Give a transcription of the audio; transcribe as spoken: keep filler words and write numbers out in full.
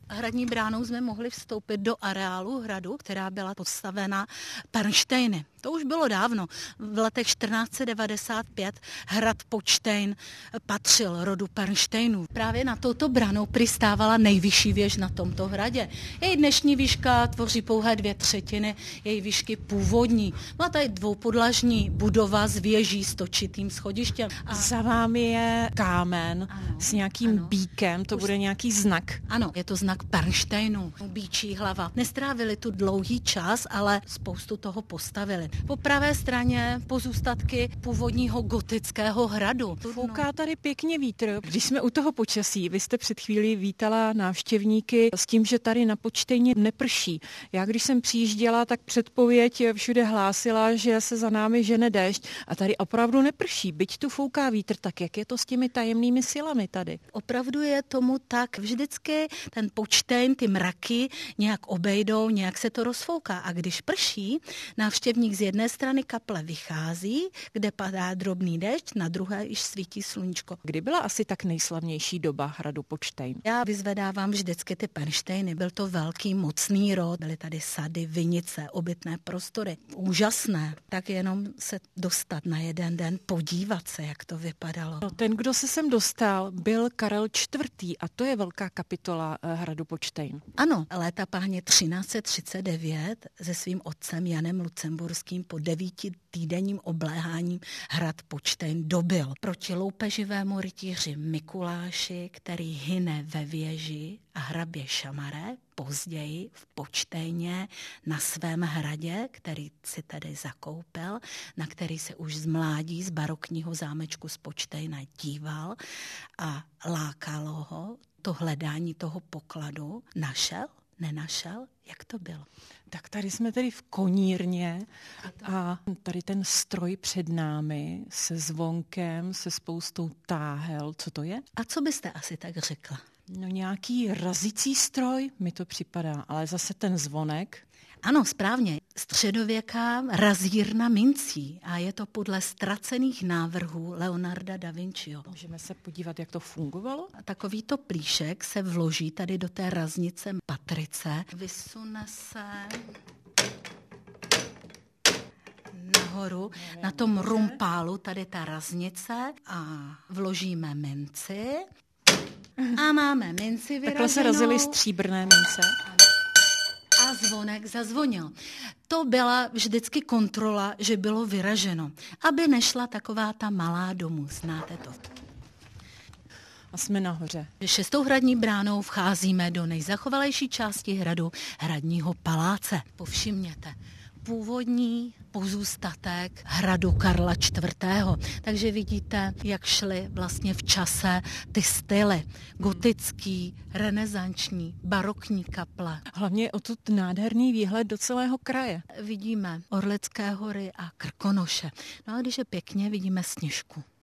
Hradní bránou jsme mohli vstoupit do areálu hradu, která byla postavena Pernštejny. To už bylo dávno. V letech čtrnáct set devadesát pět hrad Počtejn patřil rodu Pernštejnů. Právě na touto branou pristávala nejvyšší věž na tomto hradě. Její dnešní výška tvoří pouhé dvě třetiny její výšky původní. Má tady dvoupodlažní budova s věží s točitým schodištěm. A za vámi je kámen ano, s nějakým ano. bíkem, to Už... bude nějaký znak. Ano, je to znak Pernštejnů, bíčí hlava. Nestrávili tu dlouhý čas, ale spoustu toho postavili. Po pravé straně pozůstatky původního gotického hradu. Fouká tady pěkně vítr. Když jsme u toho počasí, vy jste před chvílí vítala návštěvníky s tím, že tady na Počtejně neprší. Já když jsem přijížděla, tak předpověď všude hlásila, že se za námi žene déšť a tady opravdu neprší. Byť tu fouká vítr, tak jak je to s těmi tajemnými silami tady? Opravdu je tomu tak. Vždycky ten Počtejn, ty mraky nějak obejdou, nějak se to rozfouká. A když prší, návštěvník z jedné strany kaple vychází, kde padá drobný déšť, na druhé již svítí sluníčko. Kdy byla asi tak nejslavnější doba hradu Počtejn? Já vyzvedávám vždycky ty Pernštejny. Byl to velký, mocný rod, byly tady sady, vinice, obytné prostory. Úžasné. Tak jenom se dostat na jeden den, podívat se, jak to vypadalo. No, ten, kdo se sem dostal, byl Karel čtvrtý. A to je velká kapitola eh, hradu Počtejn. Ano, léta páně třináct set třicet devět se svým otcem Janem Lucemburským po devíti týdenním obléháním hrad Počtejn dobyl. Proti loupeživému rytíři Mikuláši, který hyne ve věži, a hrabě Šamare později v Počtejně na svém hradě, který si tedy zakoupil, na který se už z mládí z barokního zámečku z Počtejna díval a lákalo ho to hledání toho pokladu. Našel? Nenašel? Jak to bylo? Tak tady jsme tedy v konírně a tady ten stroj před námi se zvonkem, se spoustou táhel. Co to je? A co byste asi tak řekla? No nějaký razící stroj, mi to připadá, ale zase ten zvonek. Ano, správně. Středověká razírna mincí a je to podle ztracených návrhů Leonarda da Vinciho. Můžeme se podívat, jak to fungovalo? A takovýto plíšek se vloží tady do té raznice patrice, vysune se nahoru, na tom rumpálu tady ta raznice a vložíme minci a máme minci vyraženou. Takhle se razily stříbrné mince. A zvonek zazvonil. To byla vždycky kontrola, že bylo vyraženo, aby nešla taková ta malá domů, znáte to. A jsme nahoře. Šestou hradní bránou vcházíme do nejzachovalejší části hradu, hradního paláce. Povšimněte, původní pozůstatek hradu Karla čtvrtého. Takže vidíte, jak šly vlastně v čase ty styly. Gotický, renesanční, barokní kaple. Hlavně je odtud nádherný výhled do celého kraje. Vidíme Orlické hory a Krkonoše. No a když je pěkně, vidíme Sněžku.